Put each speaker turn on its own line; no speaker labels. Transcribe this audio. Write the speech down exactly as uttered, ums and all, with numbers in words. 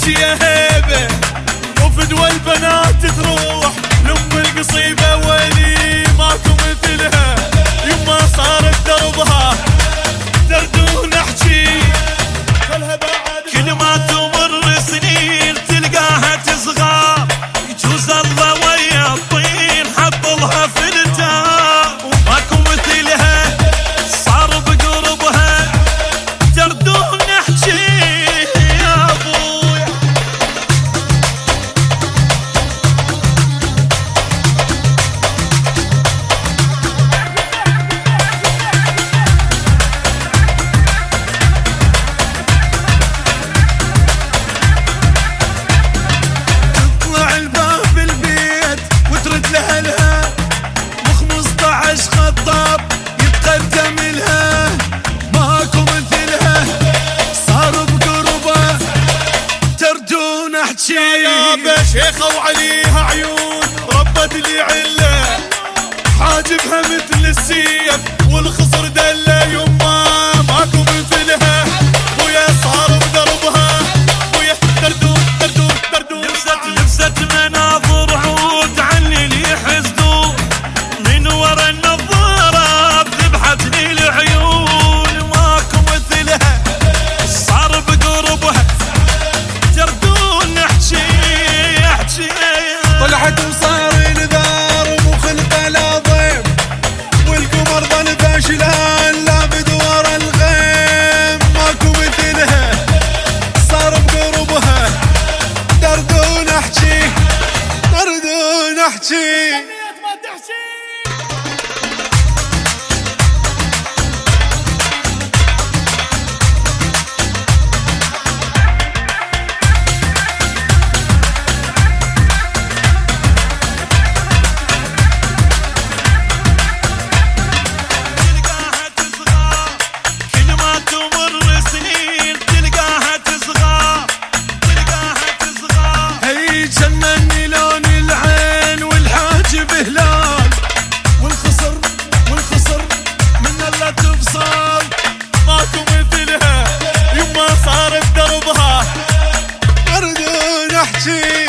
يا هيبة وفدوى البنات تروح لأم القصيبة ولي ماكو مثلها يما صارت دربها دردون احجي
كل ما تمر سنين تلقاها تصغر يجوز الله ويا الطين حطلها في التاب ماكو مثلها صار بقربها دردون احجي يا ابويا.
تطلع الباب البيت وترد لأهلها وخمسطعش خطاب يتقدم لها ماكو مثلها صار بقربه تردون احجي يا شيخة وعليها عيون ربت لي عله حاجبها مثل السيف والخصر دله يما ماكو مثلها ويا صار بدربها ويا دردون دردون دردون
لبست لبست مناظر عود عني لي حسدو من ورا النظارة ذبحتني العيون ماكو مثلها صار بقربها دردون احجي احجي.
طلعت وصار نذار وخلقه العظيم والقمر ظل فاشلان لابد ورا الغيم ماكو مثلها صار بقربها دردون احجي دردون احجي.
تلقاها تصغر كل ما تمر سنين تلقاها تصغر تلقاها تصغر.
هي جنني لون العين والحاجب هلال والخصر والخصر من الله تبصر ماكو مثلها يما صارت دربها دردون احجي